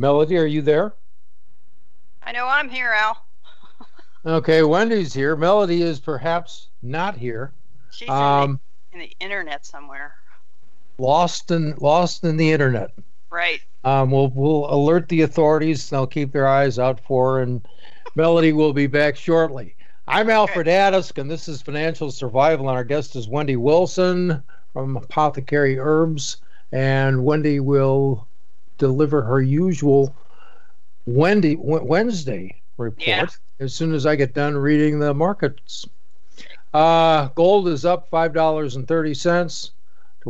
Melody, are you there? I know I'm here, Al. Okay, Wendy's here. Melody is perhaps not here. She's Um, in the internet somewhere. lost in the internet. Right. We'll alert the authorities. They'll keep their eyes out for her, and Melody will be back shortly. I'm Okay. Alfred Adisk, and this is Financial Survival, and our guest is Wendy Wilson from Apothecary Herbs, and Wendy will deliver her usual Wednesday report Yeah. as soon as I get done reading the markets. Gold is up $5.30 to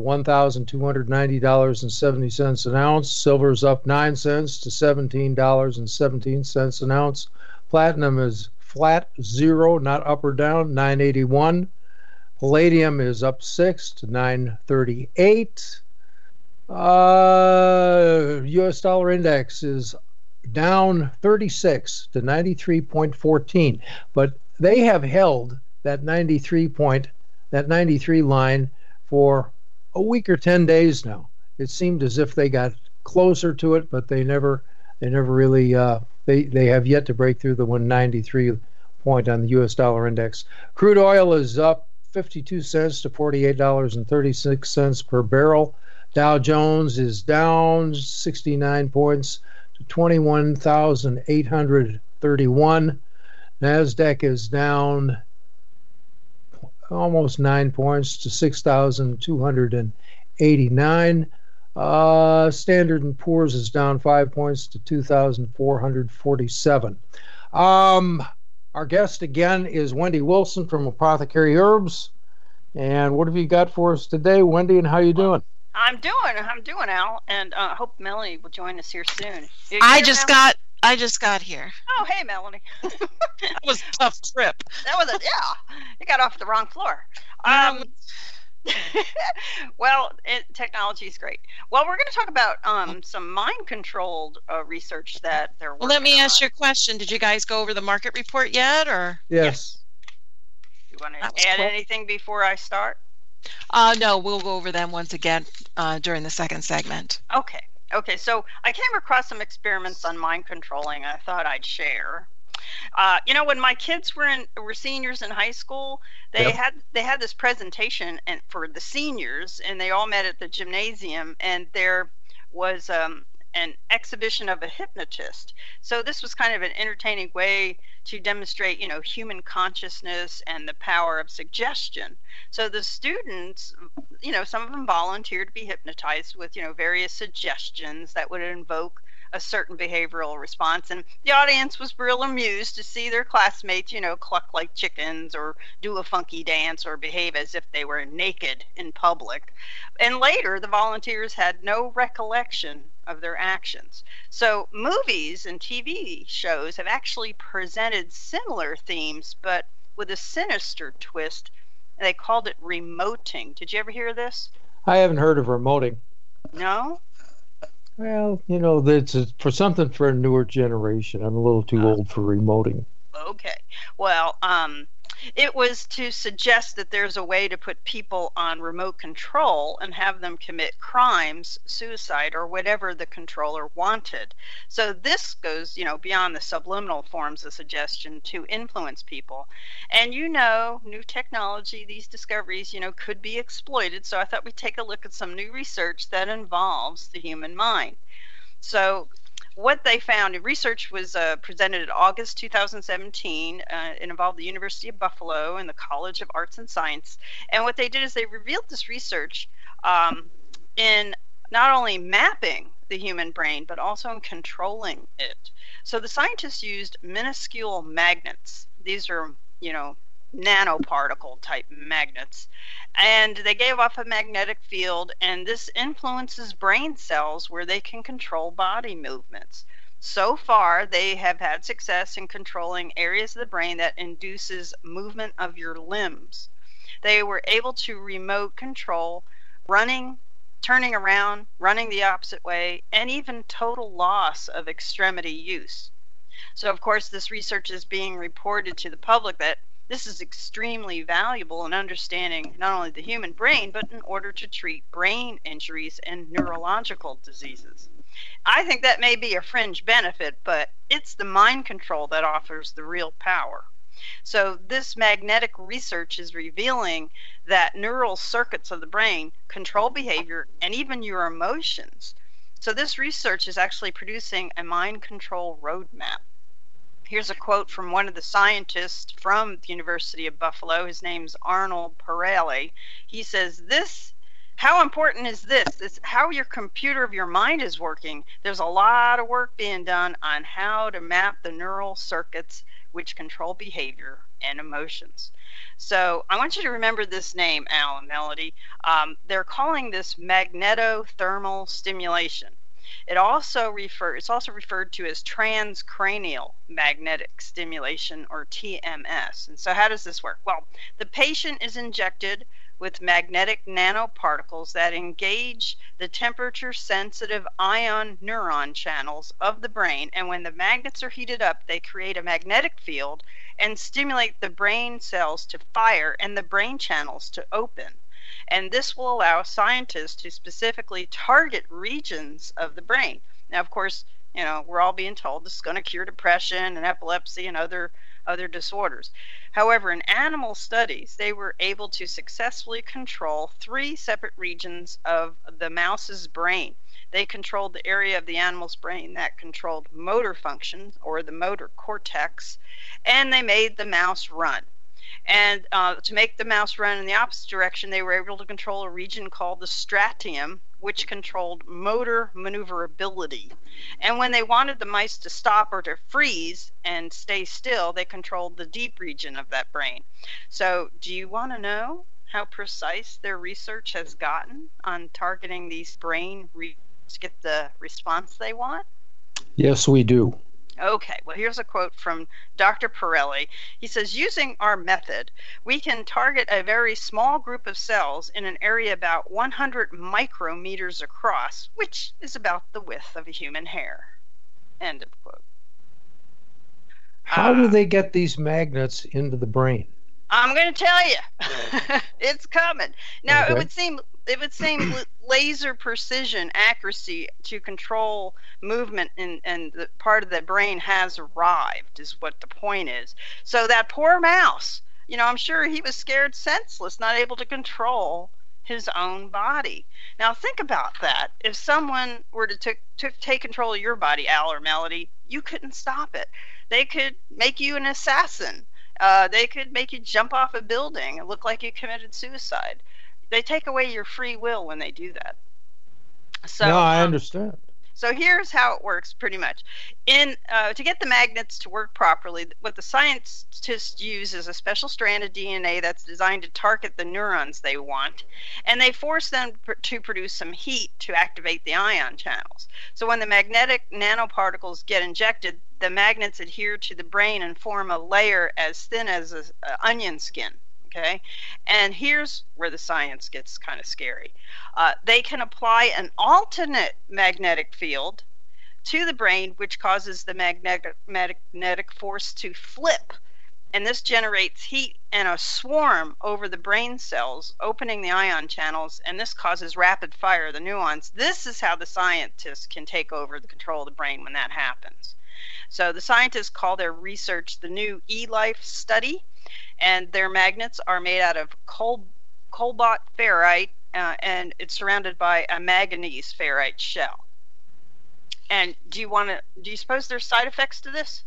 $1,290.70 an ounce. Silver is up 9 cents to $17.17 an ounce. Platinum is flat, zero, not up or down, 981. Palladium is up 6 to 938. U.S. dollar index is down 36 to 93.14, but they have held that 93 line for a week or 10 days now. It seemed as if they got closer to it, but they never really they have yet to break through the 193 point on the US dollar index. Crude oil is up 52 cents to $48.36 per barrel. Dow Jones is down 69 points to 21,831. Nasdaq is down almost 9 points to 6,289. Standard and Poor's is down 5 points to 2,447. Our guest again is Wendy Wilson from Apothecary Herbs. And what have you got for us today, Wendy, and how you doing? I'm doing, Al, and I hope Melanie will join us here soon. I just got here. Oh, hey, Melanie. That was a tough trip. That was you got off the wrong floor. Well, technology is great. Well, we're going to talk about some mind-controlled research that they're working on. Well, let me ask you a question. Did you guys go over the market report yet, or? Yes. You want to add anything before I start? No, we'll go over them once again during the second segment. Okay, so I came across some experiments on mind controlling I thought I'd share. When my kids were seniors in high school, they had this presentation for the seniors, and they all met at the gymnasium, and there was an exhibition of a hypnotist. So this was kind of an entertaining way to demonstrate, human consciousness and the power of suggestion. So the students, some of them volunteered to be hypnotized with, various suggestions that would invoke a certain behavioral response, and the audience was real amused to see their classmates, cluck like chickens or do a funky dance or behave as if they were naked in public. And later, the volunteers had no recollection of their actions. So movies and TV shows have actually presented similar themes, but with a sinister twist. They called it remoting. Did you ever hear this? I haven't heard of remoting. No? Well, it's for something for a newer generation. I'm a little too old for remoting. Okay. Well, it was to suggest that there's a way to put people on remote control and have them commit crimes, suicide, or whatever the controller wanted. So this goes, beyond the subliminal forms of suggestion to influence people. And new technology, these discoveries, could be exploited. So I thought we'd take a look at some new research that involves the human mind. So what they found in research was presented in August 2017. It involved the University of Buffalo and the College of Arts and Science. And what they did is they revealed this research in not only mapping the human brain, but also in controlling it. So the scientists used minuscule magnets. These are, nanoparticle type magnets, and they gave off a magnetic field, and this influences brain cells where they can control body movements. So far, they have had success in controlling areas of the brain that induces movement of your limbs. They were able to remote control running, turning around, running the opposite way, and even total loss of extremity use. So, of course, this research is being reported to the public that this is extremely valuable in understanding not only the human brain, but in order to treat brain injuries and neurological diseases. I think that may be a fringe benefit, but it's the mind control that offers the real power. So this magnetic research is revealing that neural circuits of the brain control behavior and even your emotions. So this research is actually producing a mind control roadmap. Here's a quote from one of the scientists from the University of Buffalo. His name's Arnold Pirelli. He says, how important is this? It's how your computer of your mind is working. There's a lot of work being done on how to map the neural circuits which control behavior and emotions. So I want you to remember this name, Al and Melody. They're calling this magnetothermal stimulation. It's also referred to as transcranial magnetic stimulation, or TMS. And so how does this work? Well, the patient is injected with magnetic nanoparticles that engage the temperature-sensitive ion neuron channels of the brain, and when the magnets are heated up, they create a magnetic field and stimulate the brain cells to fire and the brain channels to open. And this will allow scientists to specifically target regions of the brain. Now, of course, we're all being told this is going to cure depression and epilepsy and other disorders. However, in animal studies, they were able to successfully control 3 separate regions of the mouse's brain. They controlled the area of the animal's brain that controlled motor functions, or the motor cortex, and they made the mouse run. And to make the mouse run in the opposite direction, they were able to control a region called the striatum, which controlled motor maneuverability. And when they wanted the mice to stop or to freeze and stay still, they controlled the deep region of that brain. So do you want to know how precise their research has gotten on targeting these brain regions to get the response they want? Yes, we do. Okay, well, here's a quote from Dr. Pirelli. He says, using our method, we can target a very small group of cells in an area about 100 micrometers across, which is about the width of a human hair. End of quote. How do they get these magnets into the brain? I'm going to tell you. It's coming. Now, okay. It would seem laser precision accuracy to control movement and the part of the brain has arrived, is what the point is. So that poor mouse, I'm sure he was scared senseless, not able to control his own body. Now think about that. If someone were to take control of your body, Al or Melody, you couldn't stop it. They could make you an assassin. They could make you jump off a building and look like you committed suicide. They take away your free will when they do that. So, no, I understand. So here's how it works, pretty much. To get the magnets to work properly, what the scientists use is a special strand of DNA that's designed to target the neurons they want, and they force them to produce some heat to activate the ion channels. So when the magnetic nanoparticles get injected, the magnets adhere to the brain and form a layer as thin as an onion skin. Okay, and here's where the science gets kind of scary. They can apply an alternate magnetic field to the brain, which causes the magnetic force to flip, and this generates heat and a swarm over the brain cells, opening the ion channels, and this causes rapid fire of the neurons. This is how the scientists can take over the control of the brain when that happens. So the scientists call their research the new E-Life study, and their magnets are made out of cobalt ferrite, and it's surrounded by a manganese ferrite shell. And do you suppose there's side effects to this?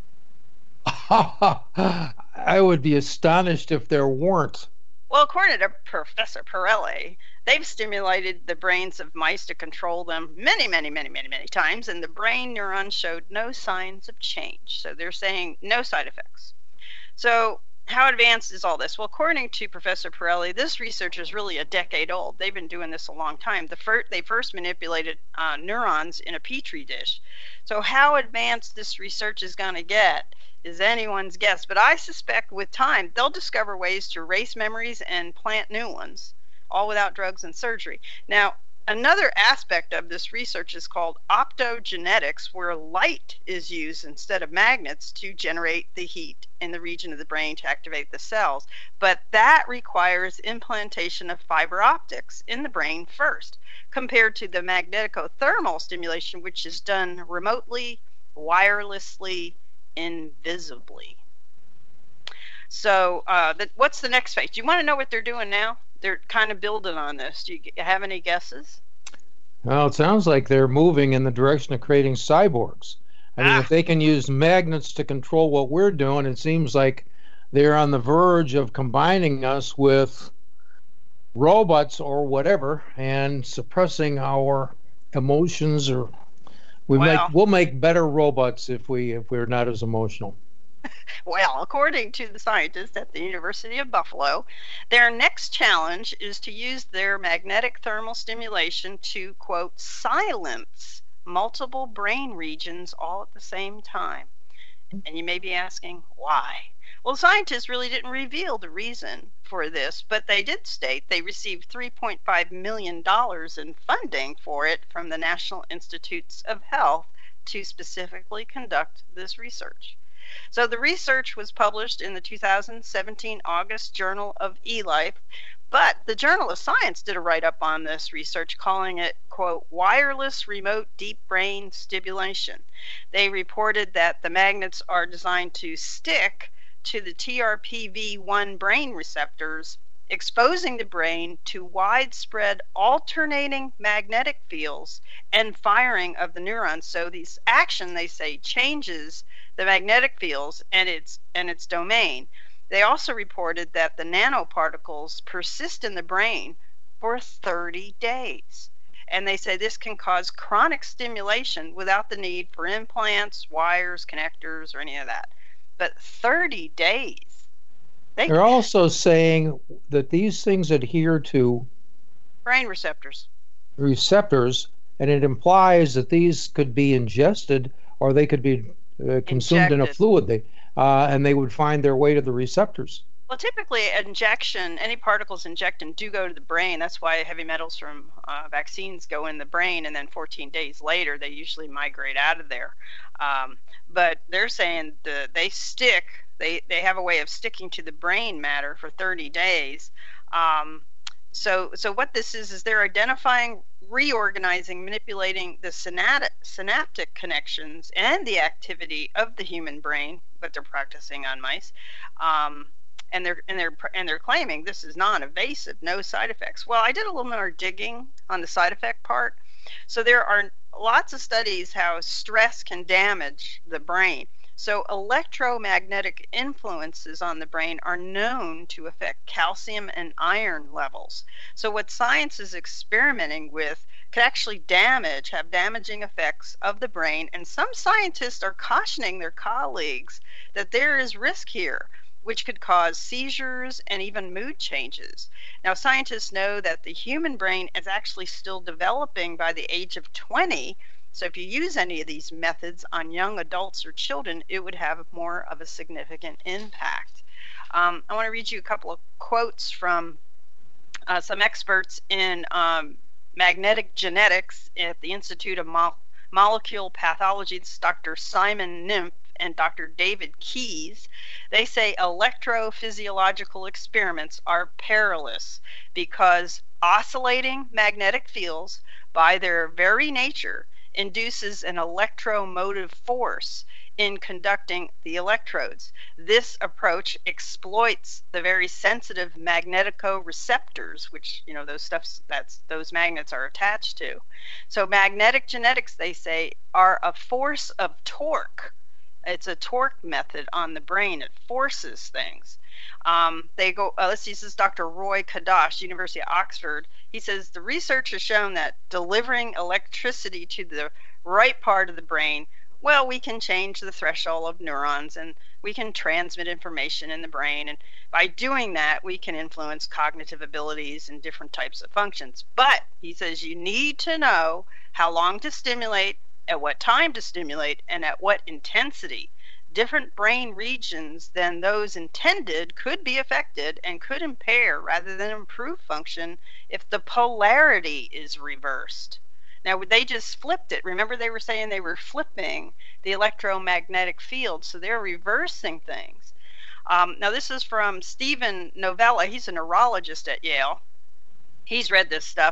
I would be astonished if there weren't. Well, according to Professor Pirelli, they've stimulated the brains of mice to control them many times, and the brain neurons showed no signs of change. So they're saying no side effects. So how advanced is all this? Well, according to Professor Pirelli, this research is really a decade old. They've been doing this a long time. They first manipulated neurons in a petri dish. So how advanced this research is going to get is anyone's guess. But I suspect with time, they'll discover ways to erase memories and plant new ones, all without drugs and surgery. Now, another aspect of this research is called optogenetics, where light is used instead of magnets to generate the heat in the region of the brain to activate the cells. But that requires implantation of fiber optics in the brain first. compared to the magnetothermal stimulation, which is done remotely, wirelessly, invisibly. So what's the next phase? Do you want to know what they're doing now? They're kind of building on this. Do you have any guesses? Well, it sounds like they're moving in the direction of creating cyborgs. I mean, if they can use magnets to control what we're doing, it seems like they're on the verge of combining us with robots or whatever and suppressing our emotions, or we'll make better robots if we're not as emotional. Well, according to the scientists at the University of Buffalo, their next challenge is to use their magnetic thermal stimulation to, quote, silence multiple brain regions all at the same time. And you may be asking, why? Well, scientists really didn't reveal the reason for this, but they did state they received $3.5 million in funding for it from the National Institutes of Health to specifically conduct this research. So the research was published in the 2017 August Journal of eLife, but the Journal of Science did a write-up on this research calling it, quote, wireless remote deep brain stimulation. They reported that the magnets are designed to stick to the TRPV1 brain receptors, exposing the brain to widespread alternating magnetic fields and firing of the neurons. So this action, they say, changes the magnetic fields and its domain. They also reported that the nanoparticles persist in the brain for 30 days. And they say this can cause chronic stimulation without the need for implants, wires, connectors, or any of that. But 30 days. They're also saying that these things adhere to brain receptors, and it implies that these could be ingested or they could be consumed in a fluid, and they would find their way to the receptors. Well, typically injection, any particles injected do go to the brain. That's why heavy metals from vaccines go in the brain, and then 14 days later they usually migrate out of there. But they're saying they stick. They have a way of sticking to the brain matter for 30 days. So what this is they're identifying, reorganizing, manipulating the synaptic connections and the activity of the human brain, but they're practicing on mice. And they're claiming this is non-invasive, no side effects. Well, I did a little more digging on the side effect part. So there are lots of studies how stress can damage the brain. So electromagnetic influences on the brain are known to affect calcium and iron levels. So what science is experimenting with could actually have damaging effects of the brain. And some scientists are cautioning their colleagues that there is risk here, which could cause seizures and even mood changes. Now, scientists know that the human brain is actually still developing by the age of 20. So if you use any of these methods on young adults or children, it would have more of a significant impact. I want to read you a couple of quotes from some experts in magnetic genetics at the Institute of Molecular Pathology. This is Dr. Simon Nymph and Dr. David Keyes. They say electrophysiological experiments are perilous because oscillating magnetic fields, by their very nature, induces an electromotive force in conducting the electrodes. This approach exploits the very sensitive magnetoreceptors, which, those magnets are attached to. So magnetic genetics, they say, are a force of torque. It's a torque method on the brain. It forces things. This is Dr. Roy Kadash, University of Oxford. He says the research has shown that delivering electricity to the right part of the brain, well, we can change the threshold of neurons and we can transmit information in the brain. And by doing that, we can influence cognitive abilities and different types of functions. But he says you need to know how long to stimulate, at what time to stimulate, and at what intensity. Different brain regions than those intended could be affected and could impair rather than improve function if the polarity is reversed. Now, they just flipped it. Remember, they were saying they were flipping the electromagnetic field, so they're reversing things. Now, this is from Stephen Novella. He's a neurologist at Yale. He's read this stuff,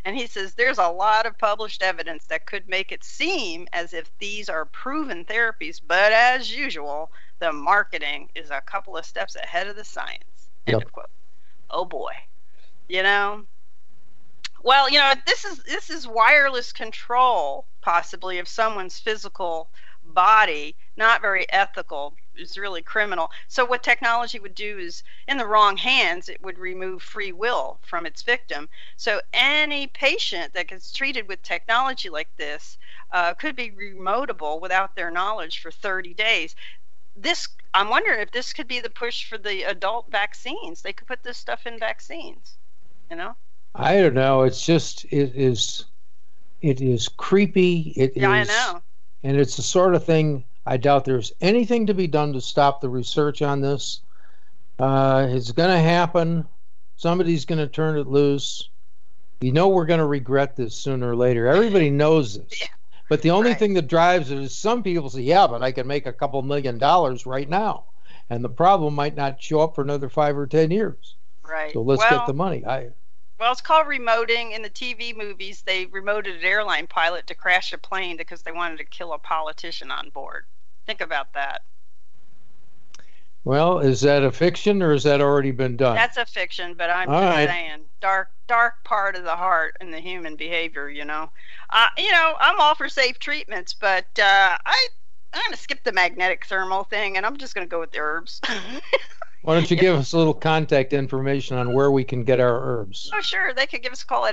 And he says there's a lot of published evidence that could make it seem as if these are proven therapies, but as usual, the marketing is a couple of steps ahead of the science. End of quote. Oh boy. You know? Well, you know, this is wireless control, possibly, of someone's physical body. Not very ethical. It's really criminal. So what technology would do is, in the wrong hands, it would remove free will from its victim. So any patient that gets treated with technology like this could be remotable without their knowledge for 30 days. I'm wondering if this could be the push for the adult vaccines. They could put this stuff in vaccines, you know? I don't know. It's just, it is creepy. I know. And it's the sort of thing, I doubt there's anything to be done to stop the research on this. It's going to happen. Somebody's going to turn it loose. You know we're going to regret this sooner or later. Everybody knows this. Yeah. But the only thing that drives it is some people say, yeah, but I can make a couple $1 million right now. And the problem might not show up for another 5 or 10 years. Right. So let's get the money. Well, it's called remoting. In the TV movies, they remoted an airline pilot to crash a plane because they wanted to kill a politician on board. Think about that. Well, is that a fiction or has that already been done? That's a fiction, but I'm just saying, dark part of the heart and the human behavior, you know. You know, I'm all for safe treatments, but I'm going to skip the magnetic thermal thing, and I'm just going to go with the herbs. Why don't you give us a little contact information on where we can get our herbs? Oh, sure. They could give us a call at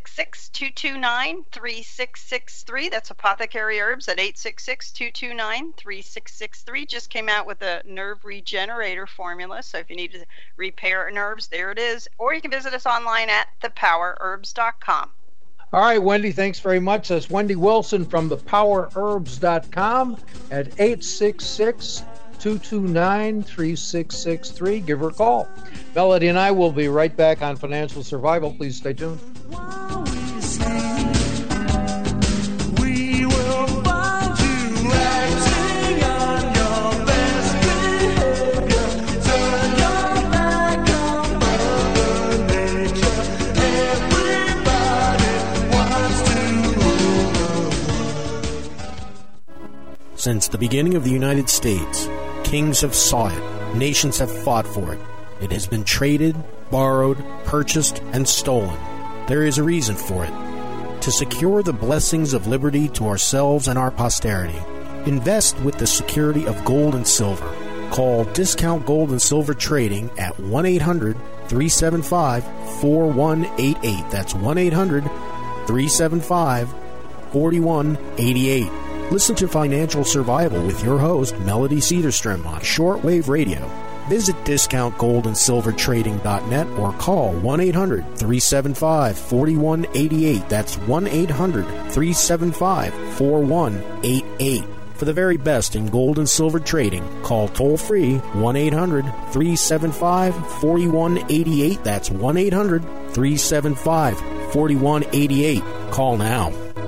866-229-3663. That's Apothecary Herbs at 866-229-3663. Just came out with a nerve regenerator formula, so if you need to repair nerves, there it is. Or you can visit us online at thepowerherbs.com. All right, Wendy, thanks very much. That's Wendy Wilson from thepowerherbs.com at 866-229-3663. Give her a call. Melody and I will be right back on Financial Survival. Please stay tuned. Since the beginning of the United States, kings have sought it, nations have fought for it. It has been traded, borrowed, purchased, and stolen. There is a reason for it. To secure the blessings of liberty to ourselves and our posterity, invest with the security of gold and silver. Call Discount Gold and Silver Trading at 1-800-375-4188. That's 1-800-375-4188. Listen to Financial Survival with your host, Melody Cedarstrom, on shortwave radio. Visit discountgoldandsilvertrading.net or call 1-800-375-4188. That's 1-800-375-4188. For the very best in gold and silver trading, call toll-free 1-800-375-4188. That's 1-800-375-4188. Call now.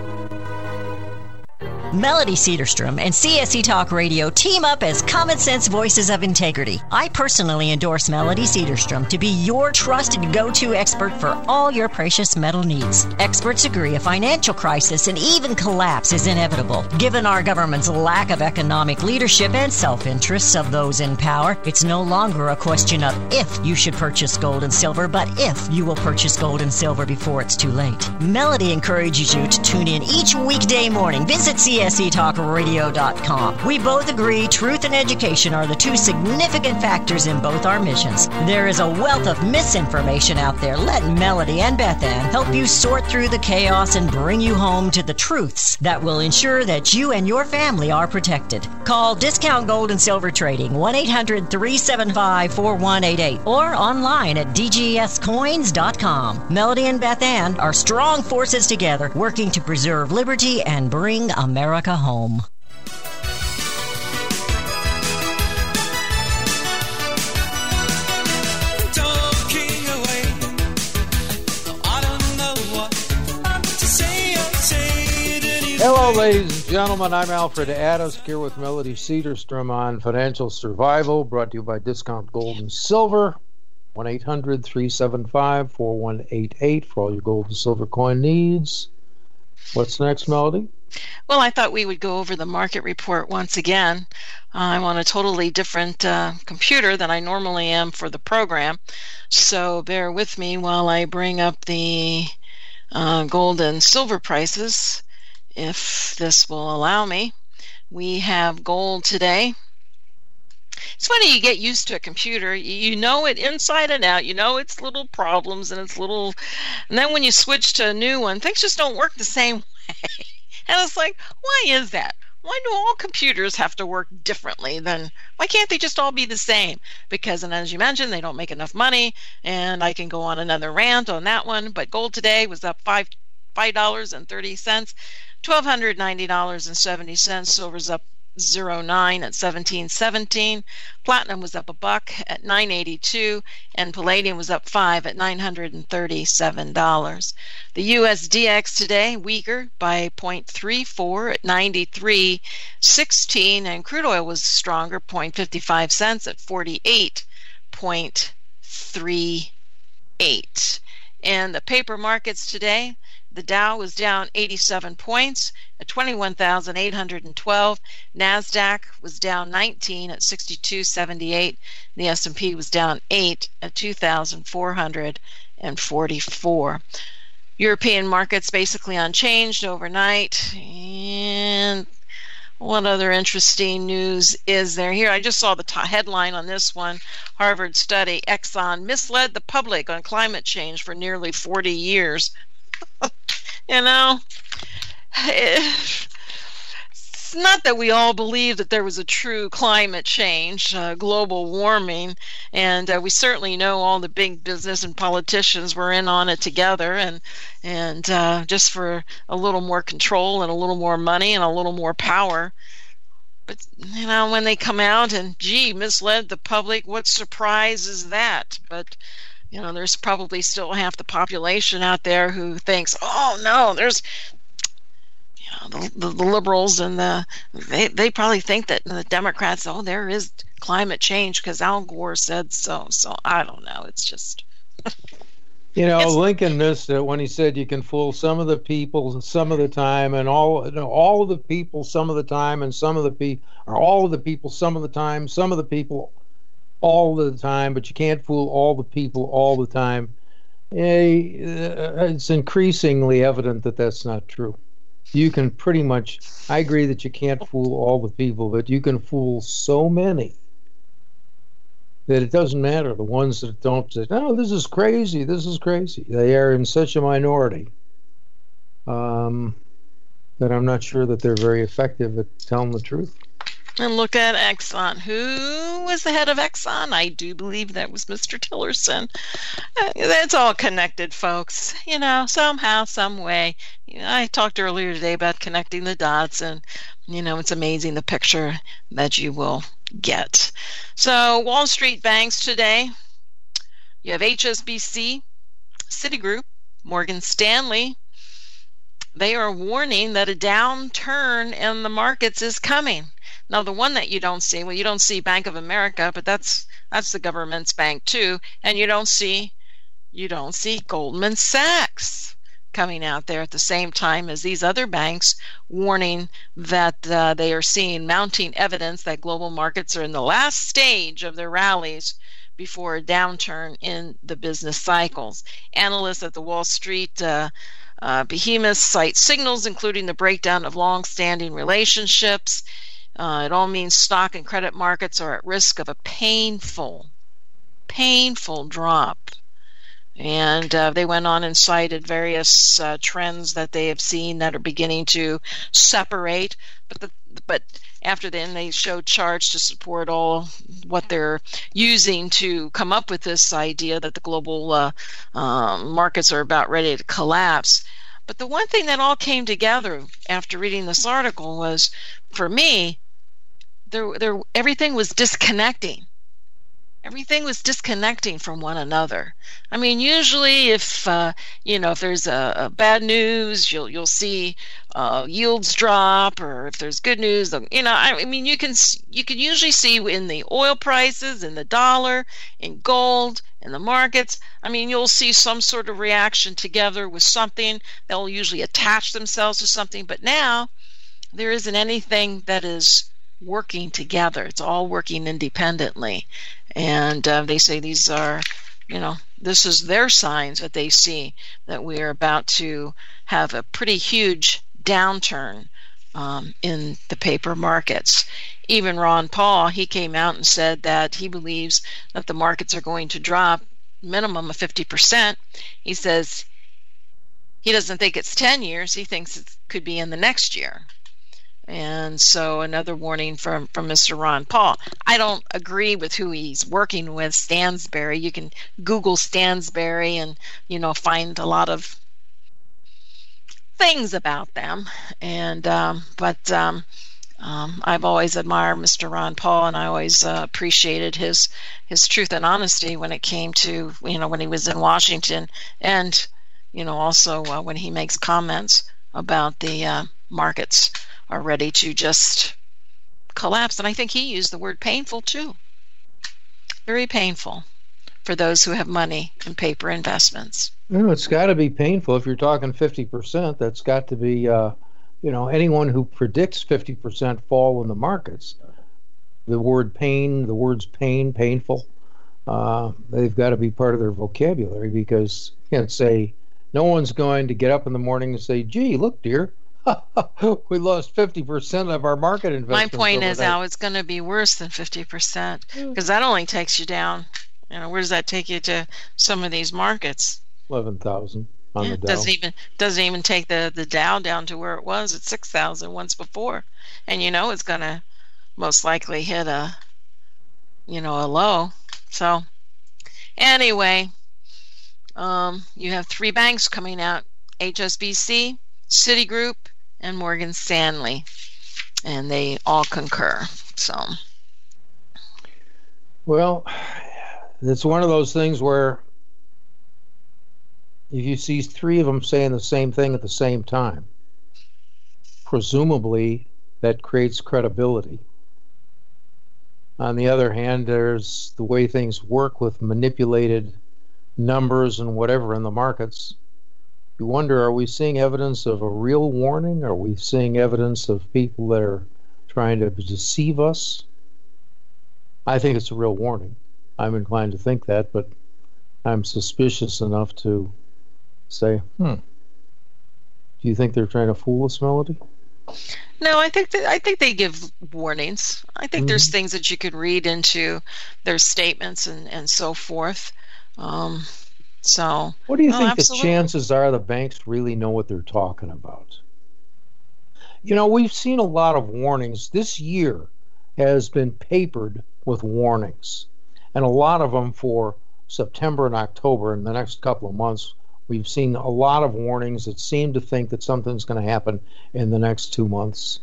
Melody Cedarstrom and CSE Talk Radio team up as common sense voices of integrity. I personally endorse Melody Cedarstrom to be your trusted go-to expert for all your precious metal needs. Experts agree a financial crisis and even collapse is inevitable. Given our government's lack of economic leadership and self-interests of those in power, it's no longer a question of if you should purchase gold and silver, but if you will purchase gold and silver before it's too late. Melody encourages you to tune in each weekday morning. Visit CSETalkRadio.com. We both agree truth and education are the two significant factors in both our missions. There is a wealth of misinformation out there. Let Melody and Beth Ann help you sort through the chaos and bring you home to the truths that will ensure that you and your family are protected. Call Discount Gold and Silver Trading 1-800-375-4188 or online at dgscoins.com. Melody and Beth Ann are strong forces together working to preserve liberty and bring America home. Hello, ladies and gentlemen. I'm Alfred Adams here with Melody Cedarstrom on Financial Survival, brought to you by Discount Gold and Silver. 1-800-375-4188 for all your gold and silver coin needs. What's next, Melody? Well, I thought we would go over the market report once again. I'm on a totally different computer than I normally am for the program, so bear with me while I bring up the gold and silver prices, if this will allow me. We have gold today. It's funny, you get used to a computer, you know it inside and out, you know its little problems and and then when you switch to a new one, things just don't work the same way. And it's like, why is that? Why do all computers have to work differently? Why can't they just all be the same? Because, and as you mentioned, they don't make enough money, and I can go on another rant on that one, but gold today was up $5.30, $1,290.70. Silver's up 0.9 at 17.17. Platinum was up $1 at 9.82, and palladium was up $5 at $937. The USDX today weaker by 0.34 at 93.16, and crude oil was stronger 0.55 cents at 48.38. And the paper markets today, the Dow was down 87 points at 21,812. NASDAQ was down 19 at 62.78. The S&P was down 8 at 2,444. European markets basically unchanged overnight. And what other interesting news is there here? I just saw the headline on this one. Harvard study, Exxon misled the public on climate change for nearly 40 years. You know, it's not that we all believe that there was a true climate change, global warming, and we certainly know all the big business and politicians were in on it together, and just for a little more control and a little more money and a little more power. But, you know, when they come out and, misled the public, what surprise is that? But you know, there's probably still half the population out there who thinks, oh no, there's, you know, the liberals and they probably think that the Democrats, oh, there is climate change because Al Gore said so. So I don't know. It's just. You know, Lincoln missed it when he said you can fool some of the people some of the time, and all of the people some of the time, and some of the people, or all of the people some of the time, some of the people all the time, but you can't fool all the people all the time. It's increasingly evident that that's not true. You can pretty much, I agree that you can't fool all the people, but you can fool so many that it doesn't matter. The ones that don't say, no, this is crazy, they are in such a minority that I'm not sure that they're very effective at telling the truth. And look at Exxon. Who was the head of Exxon? I do believe that was Mr. Tillerson. That's all connected, folks. You know, somehow, some way. You know, I talked earlier today about connecting the dots, and, you know, it's amazing the picture that you will get. So, Wall Street banks today. You have HSBC, Citigroup, Morgan Stanley. They are warning that a downturn in the markets is coming. Now, the one that you don't see, well, you don't see Bank of America, but that's the government's bank too, and you don't see Goldman Sachs coming out there at the same time as these other banks, warning that they are seeing mounting evidence that global markets are in the last stage of their rallies before a downturn in the business cycles. Analysts at the Wall Street behemoths cite signals, including the breakdown of long-standing relationships. It all means stock and credit markets are at risk of a painful drop. And they went on and cited various trends that they have seen that are beginning to separate. But after then, they showed charts to support all what they're using to come up with this idea that the global markets are about ready to collapse. But the one thing that all came together after reading this article was, for me, everything was disconnecting. Everything was disconnecting from one another. I mean, usually if there's a bad news, you'll see yields drop, or if there's good news, you can usually see in the oil prices, in the dollar, in gold, in the markets. I mean, you'll see some sort of reaction together with something. They'll usually attach themselves to something, but now there isn't anything that is working together. It's all working independently. And they say these are, this is their signs that they see that we are about to have a pretty huge downturn in the paper markets. Even Ron Paul, he came out and said that he believes that the markets are going to drop minimum of 50%. He says he doesn't think it's 10 years. He thinks it could be in the next year. And so another warning from Mr. Ron Paul. I don't agree with who he's working with, Stansberry. You can Google Stansberry and, find a lot of things about them. And I've always admired Mr. Ron Paul, and I always appreciated his truth and honesty when it came to, when he was in Washington, and, also when he makes comments about the markets are ready to just collapse. And I think he used the word painful too. Very painful for those who have money in paper investments. It's got to be painful if you're talking 50%. That's got to be, anyone who predicts 50% fall in the markets. The words pain, painful, they've got to be part of their vocabulary, because you can't say, no one's going to get up in the morning and say, gee, look, dear, we lost 50% of our market investment. My point is now it's going to be worse than 50%, because that only takes you down. Where does that take you to some of these markets? 11,000 on the Dow. Doesn't even take the Dow down to where it was at 6,000 once before, and it's going to most likely hit a low. So anyway, you have three banks coming out: HSBC, Citigroup, and Morgan Stanley, and they all concur. So, well, it's one of those things where if you see three of them saying the same thing at the same time, presumably that creates credibility. On the other hand, there's the way things work with manipulated numbers and whatever in the markets. You wonder, are we seeing evidence of a real warning? Are we seeing evidence of people that are trying to deceive us? I think it's a real warning. I'm inclined to think that, but I'm suspicious enough to say, do you think they're trying to fool us, Melody? No, I think they give warnings. I think there's things that you could read into their statements and so forth. So, what do you think the chances are the banks really know what they're talking about? We've seen a lot of warnings. This year has been papered with warnings, and a lot of them for September and October. In the next couple of months, we've seen a lot of warnings that seem to think that something's going to happen in the next 2 months.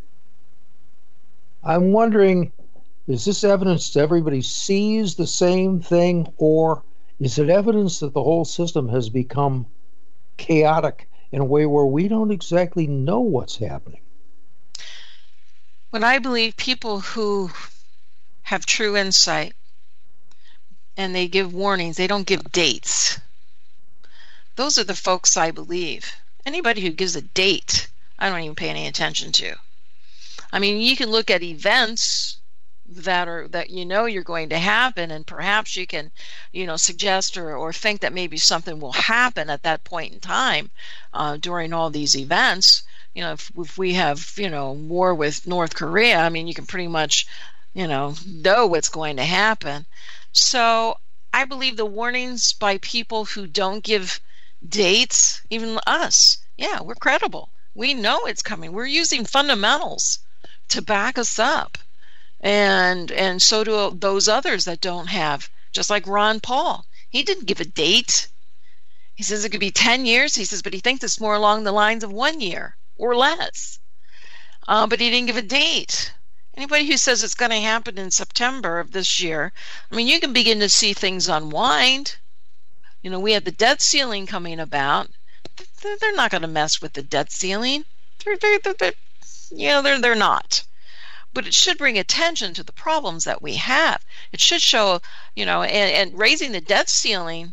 I'm wondering, is this evidence that everybody sees the same thing, or is it evidence that the whole system has become chaotic in a way where we don't exactly know what's happening? What I believe, people who have true insight and they give warnings, they don't give dates. Those are the folks I believe. Anybody who gives a date, I don't even pay any attention to. I mean, you can look at events that you're going to happen, and perhaps you can suggest or think that maybe something will happen at that point in time during all these events. If we have war with North Korea, I mean, you can pretty much know what's going to happen. So I believe the warnings by people who don't give dates, even us, we're credible. We know it's coming. We're using fundamentals to back us up. And so do those others that don't have, just like Ron Paul. He didn't give a date. He says it could be 10 years. He says, but he thinks it's more along the lines of 1 year or less. But he didn't give a date. Anybody who says it's going to happen in September of this year, I mean, you can begin to see things unwind. We have the debt ceiling coming about. They're not going to mess with the debt ceiling. They're not. but it should bring attention to the problems that we have. It should show, and raising the debt ceiling,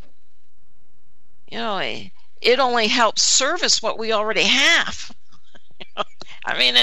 it only helps service what we already have. I mean,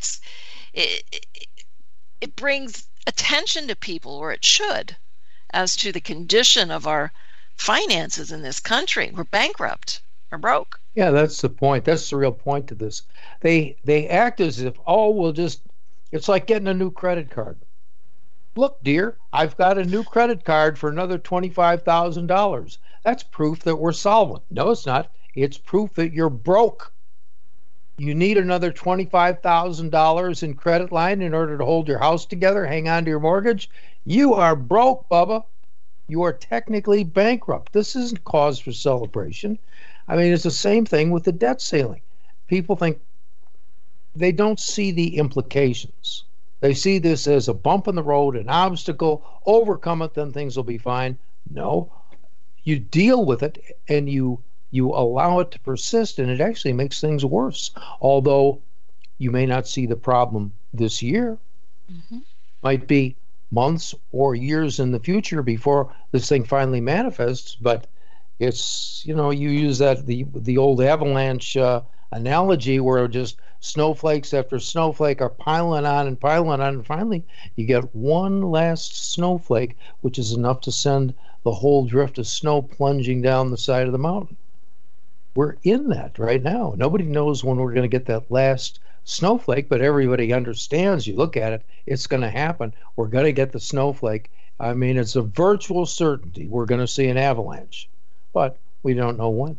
it brings attention to people, or it should, as to the condition of our finances in this country. We're bankrupt. We're broke. Yeah, that's the point. That's the real point to this. They act as if, it's like getting a new credit card. Look, dear, I've got a new credit card for another $25,000. That's proof that we're solvent. No, it's not. It's proof that you're broke. You need another $25,000 in credit line in order to hold your house together, hang on to your mortgage. You are broke, Bubba. You are technically bankrupt. This isn't cause for celebration. I mean, it's the same thing with the debt ceiling. People think they don't see the implications. They see this as a bump in the road, an obstacle, overcome it, then things will be fine. No, you deal with it and you allow it to persist, and it actually makes things worse. Although you may not see the problem this year, might be months or years in the future before this thing finally manifests. But it's, you use that the old avalanche analogy where just snowflakes after snowflake are piling on, and finally you get one last snowflake, which is enough to send the whole drift of snow plunging down the side of the mountain. We're in that right now. Nobody knows when we're going to get that last snowflake, but everybody understands. You look at it, it's going to happen. We're going to get the snowflake. I mean, it's a virtual certainty we're going to see an avalanche, but we don't know when.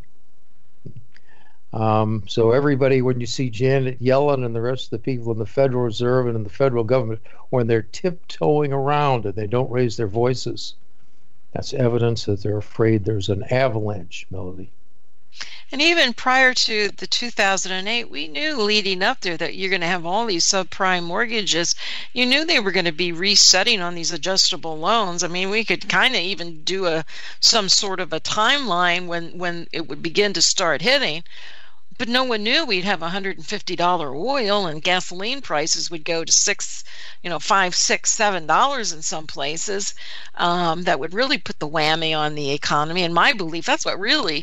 So everybody, when you see Janet Yellen and the rest of the people in the Federal Reserve and in the federal government, when they're tiptoeing around and they don't raise their voices, that's evidence that they're afraid there's an avalanche, Melody. And even prior to the 2008, we knew leading up there that you're going to have all these subprime mortgages. You knew they were going to be resetting on these adjustable loans. I mean, we could kind of even do some sort of a timeline when it would begin to start hitting. But no one knew we'd have $150 oil, and gasoline prices would go to $5, $6, $7 in some places. That would really put the whammy on the economy. In my belief, that's what really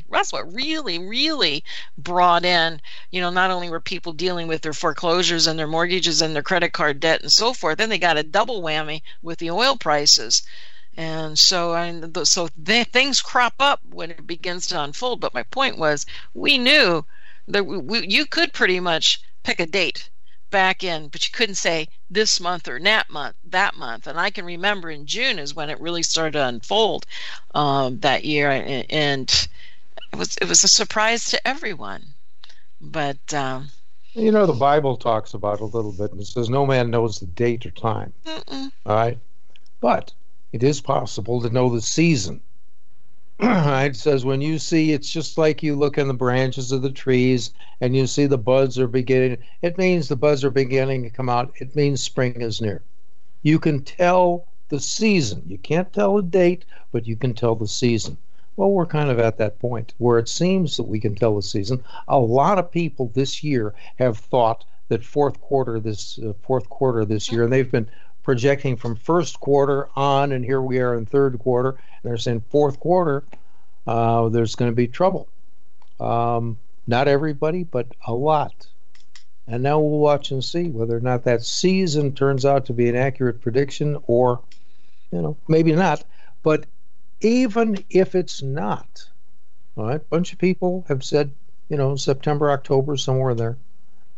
brought in. Not only were people dealing with their foreclosures and their mortgages and their credit card debt and so forth, then they got a double whammy with the oil prices. And so things crop up when it begins to unfold. But my point was, we knew that you could pretty much pick a date back in, but you couldn't say this month or that month. And I can remember in June is when it really started to unfold that year, and it was a surprise to everyone. But the Bible talks about it a little bit, and it says no man knows the date or time. All right, but it is possible to know the season. It says when you see, it's just like you look in the branches of the trees and you see the buds are beginning. It means the buds are beginning to come out. It means spring is near. You can tell the season. You can't tell a date, but you can tell the season. Well, we're kind of at that point where it seems that we can tell the season. A lot of people this year have thought that fourth quarter this year, and they've been projecting from first quarter on, and here we are in third quarter, and they're saying fourth quarter, there's going to be trouble. Not everybody, but a lot. And now we'll watch and see whether or not that season turns out to be an accurate prediction, or, maybe not. But even if it's not, all right, a bunch of people have said, September, October, somewhere in there.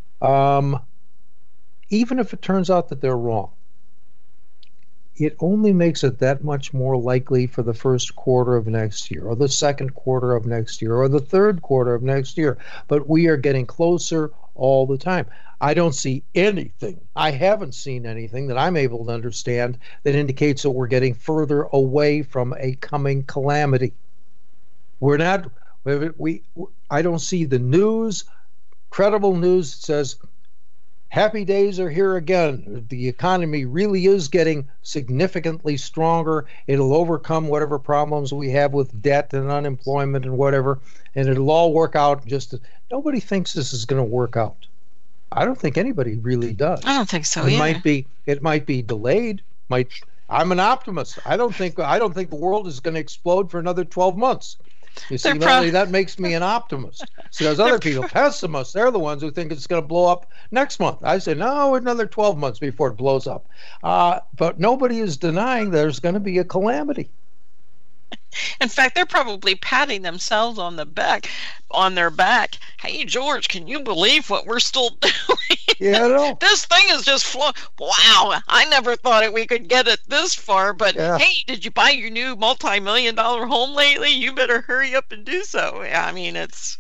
Even if it turns out that they're wrong, it only makes it that much more likely for the first quarter of next year, or the second quarter of next year, or the third quarter of next year. But we are getting closer all the time. I don't see anything. I haven't seen anything that I'm able to understand that indicates that we're getting further away from a coming calamity. We're not. I don't see the news, credible news that says happy days are here again. The economy really is getting significantly stronger. It'll overcome whatever problems we have with debt and unemployment and whatever, and it'll all work out. Nobody thinks this is going to work out. I don't think anybody really does. I don't think so It either. might be delayed. I'm an optimist. I don't think the world is going to explode for another 12 months. You see, Melody, that makes me an optimist. So there's other people, pessimists. They're the ones who think it's going to blow up next month. I say, no, another 12 months before it blows up. But nobody is denying there's going to be a calamity. In fact, they're probably patting themselves on their back. Hey, George, can you believe what we're still doing? Yeah, I know. This thing is just flowing. Wow, I never thought we could get it this far. But hey, did you buy your new multi-million-dollar home lately? You better hurry up and do so. I mean, it's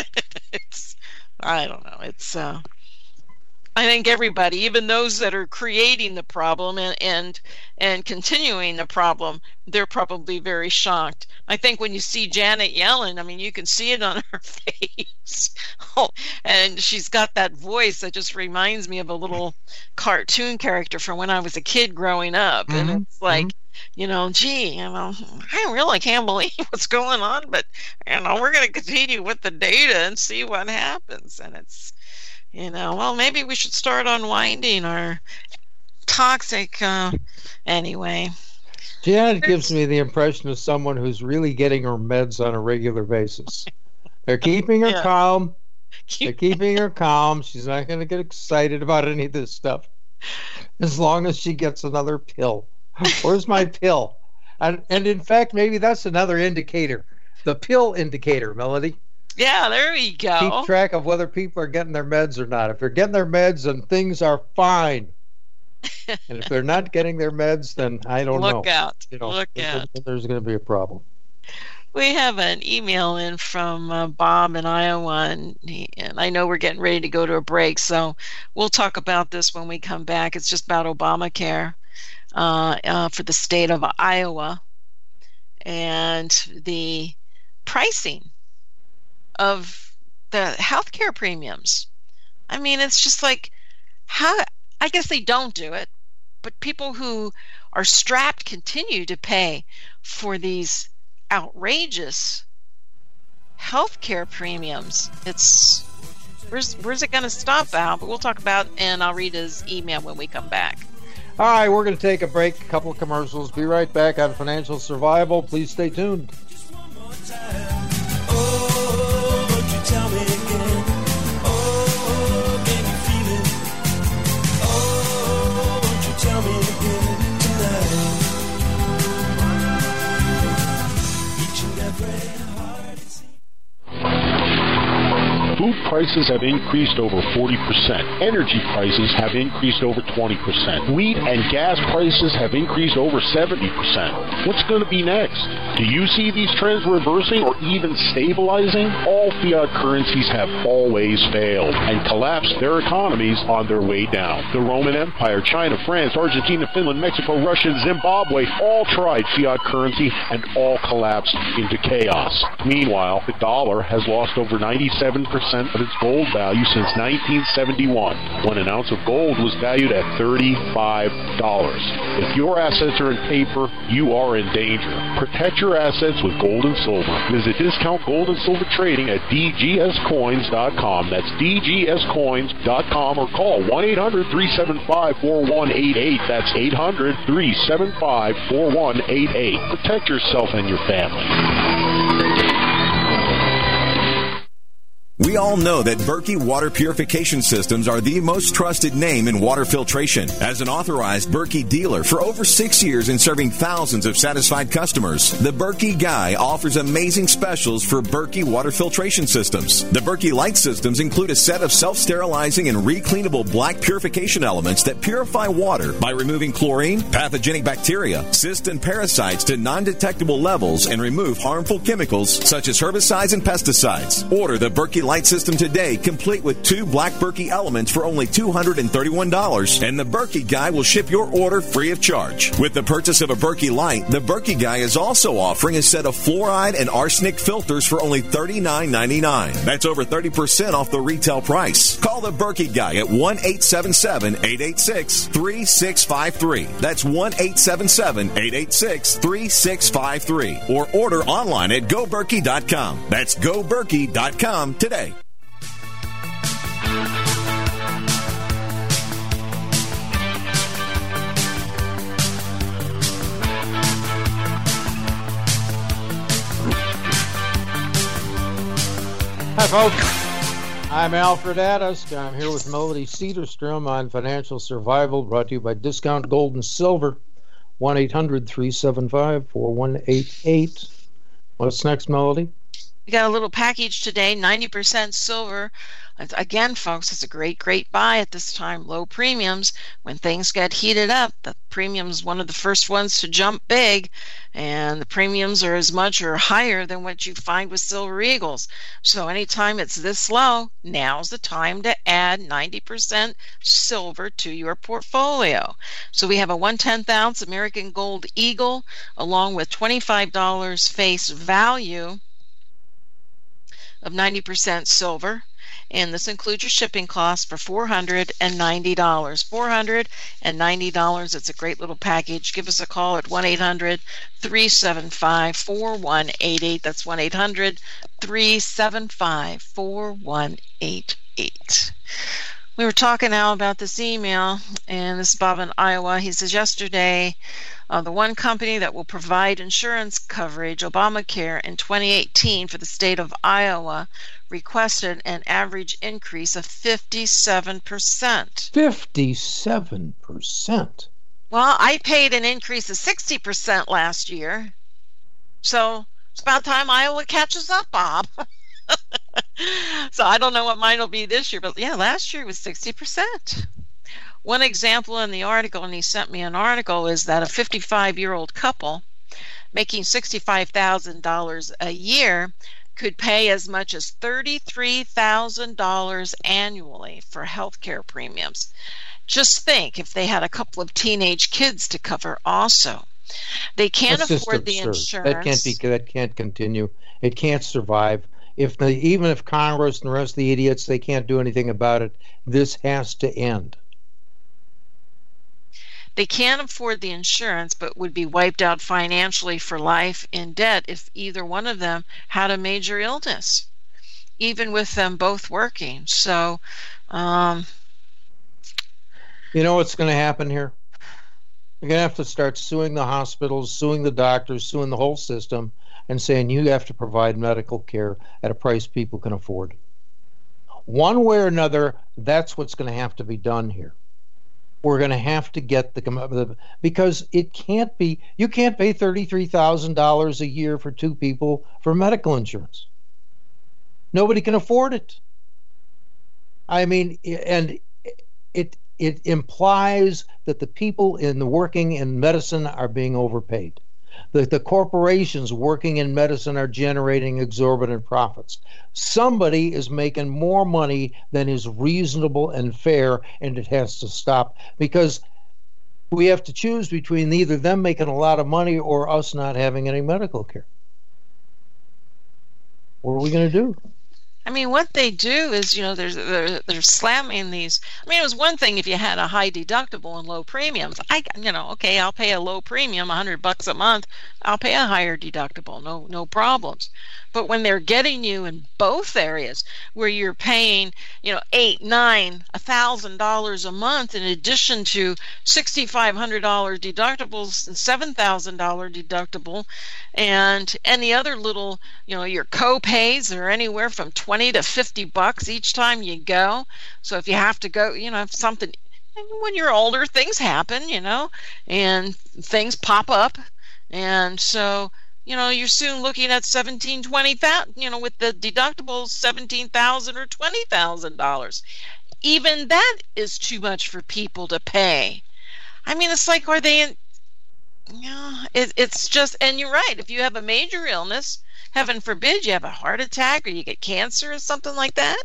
I don't know. It's I think everybody, even those that are creating the problem and continuing the problem, they're probably very shocked. I think when you see Janet Yellen, I mean, you can see it on her face. And she's got that voice that just reminds me of a little cartoon character from when I was a kid growing up. Mm-hmm. And it's like, I really can't believe what's going on, but, we're going to continue with the data and see what happens. And it's, well, maybe we should start unwinding our toxic, anyway. Janet gives me the impression of someone who's really getting her meds on a regular basis. They're keeping her calm. They're keeping her calm. She's not going to get excited about any of this stuff as long as she gets another pill. Where's my pill? And in fact, maybe that's another indicator. The pill indicator, Melody. Yeah, there we go. Keep track of whether people are getting their meds or not. If they're getting their meds, then things are fine. And if they're not getting their meds, then I don't know. Look out. Look out. There's going to be a problem. We have an email in from Bob in Iowa, and I know we're getting ready to go to a break, so we'll talk about this when we come back. It's just about Obamacare for the state of Iowa and the pricing of the healthcare premiums. I mean, it's just like, I guess they don't do it, but people who are strapped continue to pay for these outrageous healthcare premiums. It's where's it going to stop, Al? But we'll talk about, and I'll read his email when we come back. All right, we're going to take a break, a couple of commercials. Be right back on Financial Survival. Please stay tuned. Tell me again. Oh, can you feel it? Oh, won't you tell me again tonight? Each and every heart it seems. Food prices have increased over 40%. Energy prices have increased over 20%. Wheat and gas prices have increased over 70%. What's going to be next? Do you see these trends reversing or even stabilizing? All fiat currencies have always failed and collapsed their economies on their way down. The Roman Empire, China, France, Argentina, Finland, Mexico, Russia, Zimbabwe all tried fiat currency and all collapsed into chaos. Meanwhile, the dollar has lost over 97% of its gold value since 1971, when an ounce of gold was valued at $35. If your assets are in paper, you are in danger. Protect your assets with gold and silver. Visit Discount Gold and Silver Trading at dgscoins.com. That's dgscoins.com, or call 1-800-375-4188. That's 800-375-4188. Protect yourself and your family. We all know that Berkey Water Purification Systems are the most trusted name in water filtration. As an authorized Berkey dealer for over 6 years and serving thousands of satisfied customers, the Berkey Guy offers amazing specials for Berkey Water Filtration Systems. The Berkey Light Systems include a set of self-sterilizing and recleanable black purification elements that purify water by removing chlorine, pathogenic bacteria, cysts, and parasites to non-detectable levels and remove harmful chemicals such as herbicides and pesticides. Order the Berkey Light System today, complete with 2 black Berkey elements for only $231, and the Berkey Guy will ship your order free of charge. With the purchase of a Berkey Light, the Berkey Guy is also offering a set of fluoride and arsenic filters for only $39.99. That's over 30% off the retail price. Call the Berkey Guy at 1-877-886-3653. That's 1-877-886-3653. Or order online at GoBerkey.com. That's GoBerkey.com today. Hi, folks. I'm Alfred Addis. I'm here with Melody Cedarstrom on Financial Survival, brought to you by Discount Gold and Silver. 1-800-375-4188. What's next, Melody? We got a little package today, 90% silver. Again, folks, it's a great, great buy at this time. Low premiums. When things get heated up, the premium's one of the first ones to jump big, and the premiums are as much or higher than what you find with Silver Eagles. So anytime it's this low, now's the time to add 90% silver to your portfolio. So we have a 1/10 ounce American Gold Eagle along with $25 face value of 90% silver. And this includes your shipping costs for $490. $490. It's a great little package. Give us a call at 1-800-375-4188. That's 1-800-375-4188. We were talking now about this email, and this is Bob in Iowa. He says, yesterday, the one company that will provide insurance coverage, Obamacare, in 2018 for the state of Iowa, requested an average increase of 57%. 57%? Well, I paid an increase of 60% last year. So it's about time Iowa catches up, Bob. So I don't know what mine will be this year, but yeah, last year was 60%. One example in the article, and he sent me an article, is that a 55-year-old couple making $65,000 a year could pay as much as $33,000 annually for health care premiums. Just think if they had a couple of teenage kids to cover also. They can't afford the insurance. That can't continue. It can't survive. Even if Congress and the rest of the idiots, they can't do anything about it. This has to end. They can't afford the insurance, but would be wiped out financially for life in debt if either one of them had a major illness, even with them both working. So, you know what's going to happen here? You're going to have to start suing the hospitals, suing the doctors, suing the whole system, and saying you have to provide medical care at a price people can afford. One way or another, that's what's going to have to be done here. We're going to have to get because it can't be, you can't pay $33,000 a year for two people for medical insurance. Nobody can afford it. I mean, and it implies that the people working in medicine are being overpaid. The corporations working in medicine are generating exorbitant profits. Somebody is making more money than is reasonable and fair, and it has to stop, because we have to choose between either them making a lot of money or us not having any medical care. What are we going to do? I mean, what they do is, they're slamming these. I mean, it was one thing if you had a high deductible and low premiums. Okay, I'll pay a low premium, $100 a month. I'll pay a higher deductible, no problems. But when they're getting you in both areas, where you're paying, $8,000, $9,000, $1,000 a month in addition to $6,500 deductibles and $7,000 deductible, and any other little, your co-pays are anywhere from $20 to $50 each time you go. So if you have to go, if something, when you're older, things happen, and things pop up, and so. You're soon looking at $17,000, $20,000, with the deductibles, $17,000 or $20,000. Even that is too much for people to pay. I mean, it's like, are they in? It's just, and you're right. If you have a major illness, heaven forbid, you have a heart attack or you get cancer or something like that.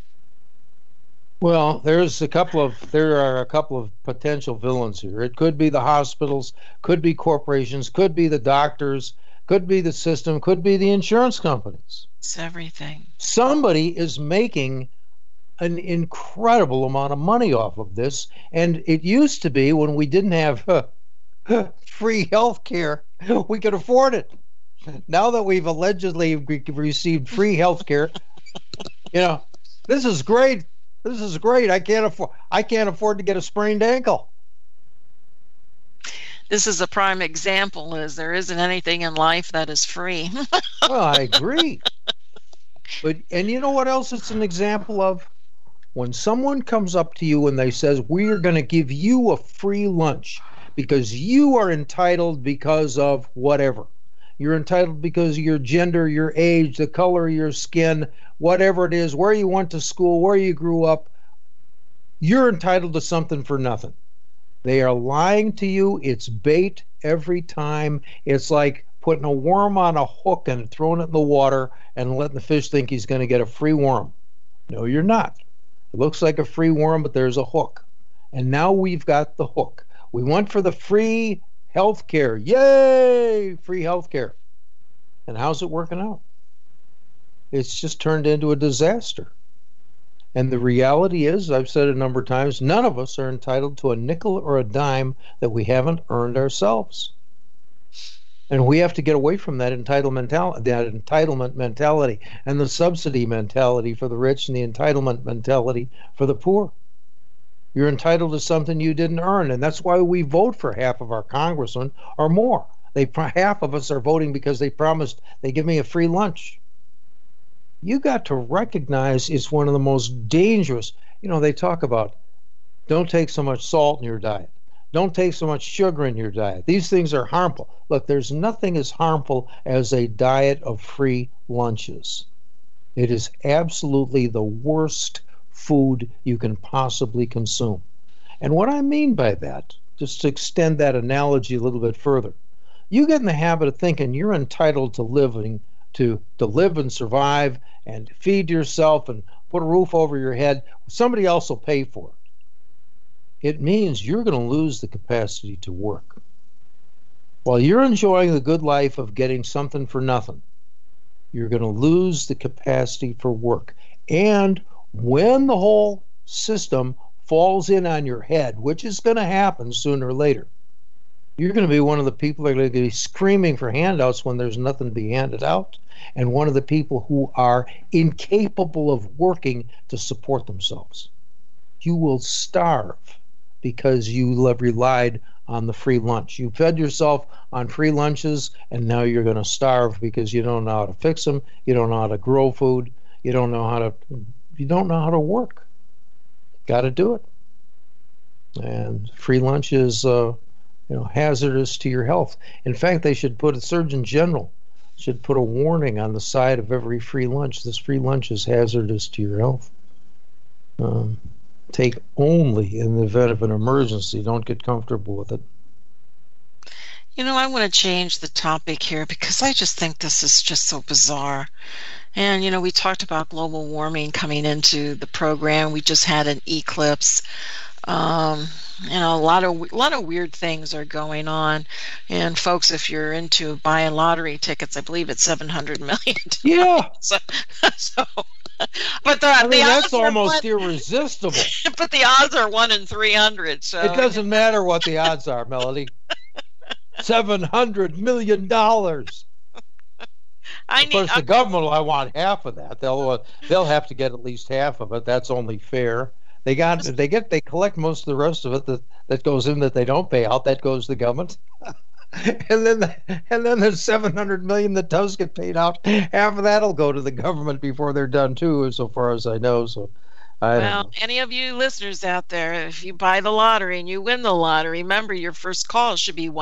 Well, there are a couple of potential villains here. It could be the hospitals, could be corporations, could be the doctors, could be the system, could be the insurance companies. It's everything. Somebody is making an incredible amount of money off of this, and it used to be when we didn't have free health care, we could afford it. Now that we've allegedly received free health care, this is great. This is great. I can't afford to get a sprained ankle. This is a prime example, as there isn't anything in life that is free. Well, I agree. And you know what else it's an example of? When someone comes up to you and they says, we're going to give you a free lunch because you are entitled because of whatever. You're entitled because of your gender, your age, the color of your skin, whatever it is, where you went to school, where you grew up. You're entitled to something for nothing. They are lying to you. It's bait every time. It's like putting a worm on a hook and throwing it in the water and letting the fish think he's going to get a free worm. No, you're not. It looks like a free worm, but there's a hook. And now we've got the hook. We went for the free health care. Yay! Free health care. And how's it working out? It's just turned into a disaster. And the reality is, I've said it a number of times, none of us are entitled to a nickel or a dime that we haven't earned ourselves. And we have to get away from that entitlement mentality and the subsidy mentality for the rich and the entitlement mentality for the poor. You're entitled to something you didn't earn, and that's why we vote for half of our congressmen or more. Half of us are voting because they promised they give me a free lunch. You got to recognize it's one of the most dangerous. They talk about don't take so much salt in your diet. Don't take so much sugar in your diet. These things are harmful. Look, there's nothing as harmful as a diet of free lunches. It is absolutely the worst food you can possibly consume. And what I mean by that, just to extend that analogy a little bit further, you get in the habit of thinking you're entitled to live and survive and feed yourself and put a roof over your head. Somebody else will pay for it. It means you're going to lose the capacity to work. While you're enjoying the good life of getting something for nothing, you're going to lose the capacity for work. And when the whole system falls in on your head, which is going to happen sooner or later, you're going to be one of the people that are going to be screaming for handouts when there's nothing to be handed out, and one of the people who are incapable of working to support themselves. You will starve because you have relied on the free lunch. You fed yourself on free lunches, and now you're going to starve because you don't know how to fix them, you don't know how to grow food, you don't know how to work. Got to do it. And free lunch is hazardous to your health. In fact, they should put a Surgeon General should put a warning on the side of every free lunch. This free lunch is hazardous to your health. Take only in the event of an emergency. Don't get comfortable with it. I want to change the topic here because I just think this is just so bizarre. And, we talked about global warming coming into the program. We just had an eclipse. A lot of weird things are going on. And folks, if you're into buying lottery tickets, I believe it's $700 million. Yeah. so but that's almost irresistible. But the odds are 1 in 300. So it doesn't matter what the odds are, Melody. $700 million. Of course, the government will want half of that. They'll have to get at least half of it. That's only fair. They collect most of the rest of it that goes in that they don't pay out. That goes to the government. and then there's $700 million that does get paid out. Half of that'll go to the government before they're done too, so far as I know. So, any of you listeners out there, if you buy the lottery and you win the lottery, remember your first call should be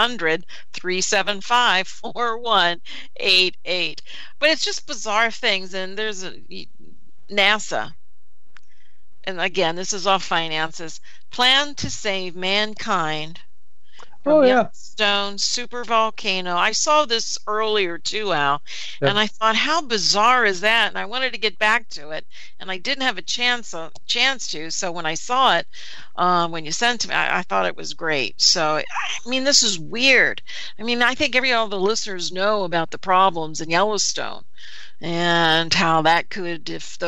1-800-375-4188. But it's just bizarre things, and there's NASA. And again, this is off finances. Plan to save mankind from Yellowstone supervolcano. I saw this earlier too, Al, and I thought, how bizarre is that? And I wanted to get back to it, and I didn't have a chance to. So when I saw it, when you sent it to me, I thought it was great. So this is weird. I think all the listeners know about the problems in Yellowstone and how that could, if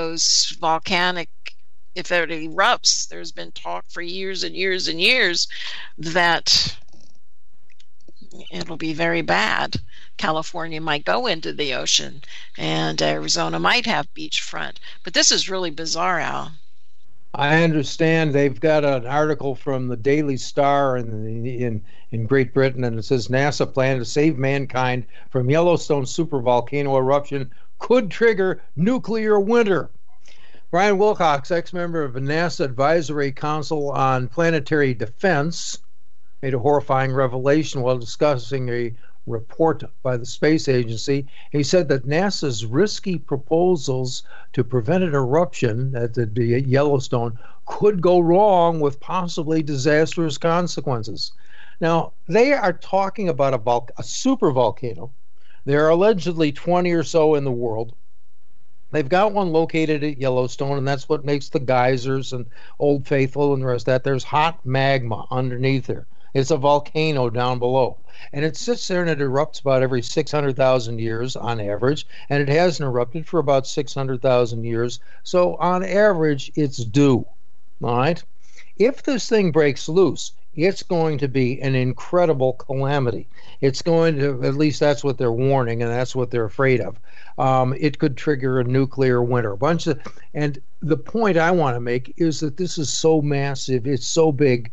it erupts, there's been talk for years and years and years that it'll be very bad. California might go into the ocean, and Arizona might have beachfront. But this is really bizarre, Al. I understand they've got an article from the Daily Star in Great Britain, and it says NASA plan to save mankind from Yellowstone supervolcano eruption could trigger nuclear winter. Brian Wilcox, ex-member of the NASA Advisory Council on Planetary Defense, made a horrifying revelation while discussing a report by the space agency. He said that NASA's risky proposals to prevent an eruption at the Yellowstone could go wrong with possibly disastrous consequences. Now, they are talking about a super volcano. There are allegedly 20 or so in the world. They've got one located at Yellowstone, and that's what makes the geysers and Old Faithful and the rest of that. There's hot magma underneath there. It's a volcano down below. And it sits there and it erupts about every 600,000 years on average, and it hasn't erupted for about 600,000 years. So on average, it's due. All right? If this thing breaks loose, it's going to be an incredible calamity. It's going to, at least that's what they're warning, and that's what they're afraid of. It could trigger a nuclear winter. And the point I want to make is that this is so massive, it's so big.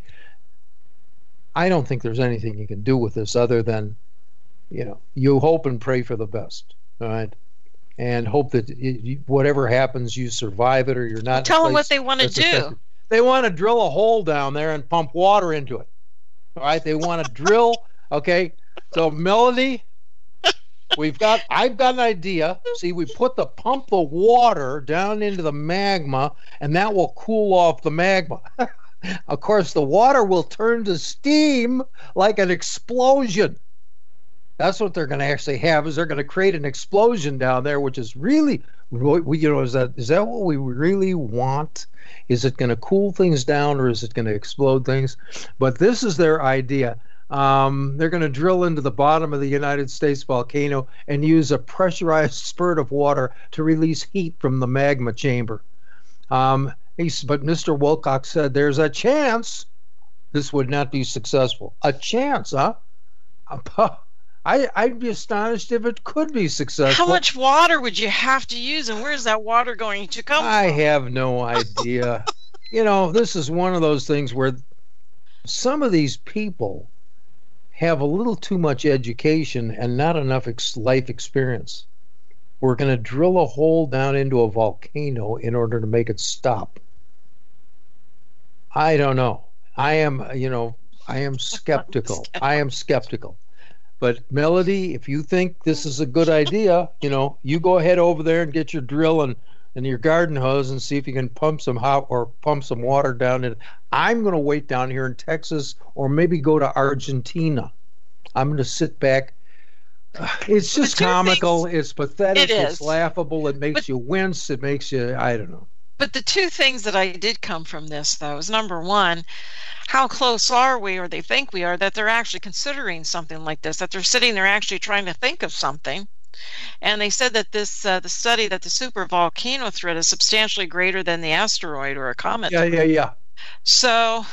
I don't think there's anything you can do with this other than, you hope and pray for the best, all right? And hope that whatever happens, you survive it or you're not. Tell them what they want to do. Affected. They want to drill a hole down there and pump water into it, all right? They want to drill, okay? So, Melody, I've got an idea. See, we pump the water down into the magma, and that will cool off the magma. Of course, the water will turn to steam like an explosion. That's what they're going to actually have, is they're going to create an explosion down there, which is really, is that what we really want? Is it going to cool things down, or is it going to explode things? But this is their idea. They're going to drill into the bottom of the United States volcano and use a pressurized spurt of water to release heat from the magma chamber. But Mr. Wilcox said there's a chance this would not be successful. A chance, huh? I'd be astonished if it could be successful. How much water would you have to use, and where's that water going to come from? I have no idea. This is one of those things where some of these people have a little too much education and not enough life experience. We're going to drill a hole down into a volcano in order to make it stop. I don't know. I am skeptical. I am skeptical. But Melody, if you think this is a good idea, you go ahead over there and get your drill and your garden hose and see if you can pump some water down in. I'm going to wait down here in Texas, or maybe go to Argentina. I'm going to sit back. It's just comical. It's pathetic. It's laughable. It makes you wince. It makes you, I don't know. But the two things that I did come from this, though, is number one, how close are we, or they think we are, that they're actually considering something like this, that they're sitting there actually trying to think of something. And they said that this the study that the super volcano threat is substantially greater than the asteroid or a comet. Yeah. So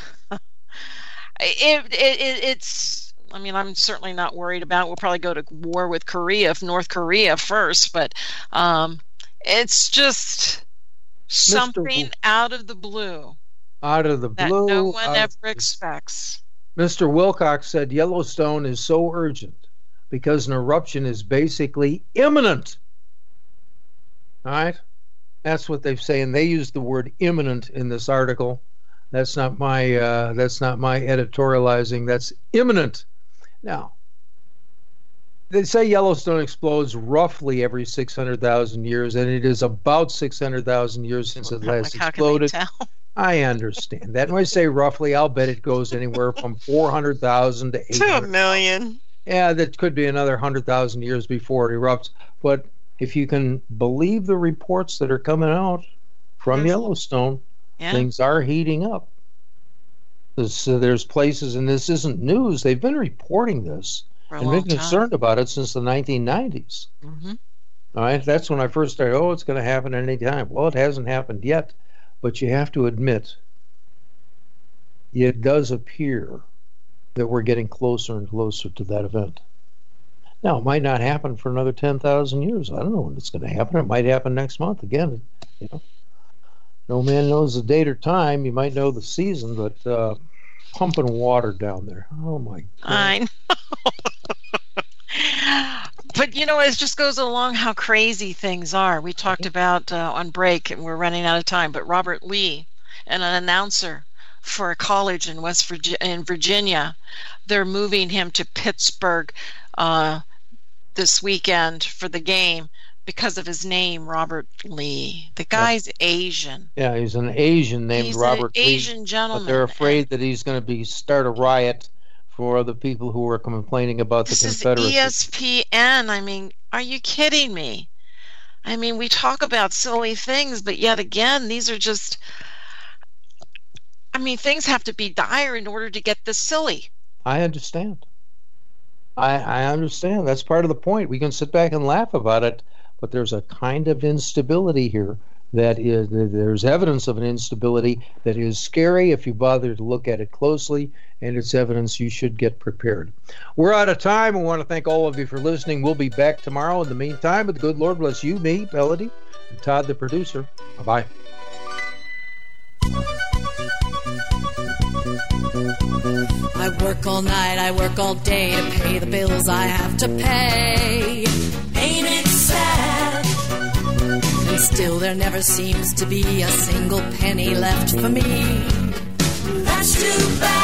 it's, I'm certainly not worried about it. We'll probably go to war with North Korea first, but it's just something out of the blue. Out of the blue. That no one ever expects. Mr. Wilcox said Yellowstone is so urgent because an eruption is basically imminent. All right? That's what they say, and they use the word imminent in this article. That's not my editorializing. That's imminent. Now, they say Yellowstone explodes roughly every 600,000 years, and it is about 600,000 years since it last exploded. How can they tell? I understand that. When I say roughly, I'll bet it goes anywhere from 400,000 to 800,000. To 1 million. Yeah, that could be another 100,000 years before it erupts. But if you can believe the reports that are coming out from Yellowstone, things are heating up. There's places, and this isn't news, they've been reporting this and been concerned about it since the 1990s. Mm-hmm. All right, that's when I first started, it's going to happen at any time. Well, it hasn't happened yet, but you have to admit, it does appear that we're getting closer and closer to that event. Now, it might not happen for another 10,000 years. I don't know when it's going to happen. It might happen next month again. No man knows the date or time. You might know the season, but pumping water down there. Oh, my God. I know. But, it just goes along how crazy things are. We talked about on break, and we're running out of time, but Robert Lee, an announcer for a college in Virginia, they're moving him to Pittsburgh this weekend for the game because of his name, Robert Lee. The guy's Asian. Yeah, he's an Asian named Robert Lee. He's an Asian gentleman. But they're afraid that he's going to start a riot for the people who are complaining about the Confederacy. This is ESPN. I mean, are you kidding me? I mean, we talk about silly things, but yet again, these are just... I mean, things have to be dire in order to get this silly. I understand. I understand. That's part of the point. We can sit back and laugh about it, but there's a kind of instability here there's evidence of an instability that is scary if you bother to look at it closely, and it's evidence you should get prepared. We're out of time. I want to thank all of you for listening. We'll be back tomorrow. In the meantime, the good Lord bless you, me, Melody, and Todd, the producer. Bye-bye. I work all night, I work all day to pay the bills I have to pay. Ain't it sad? And still there never seems to be a single penny left for me. That's too bad.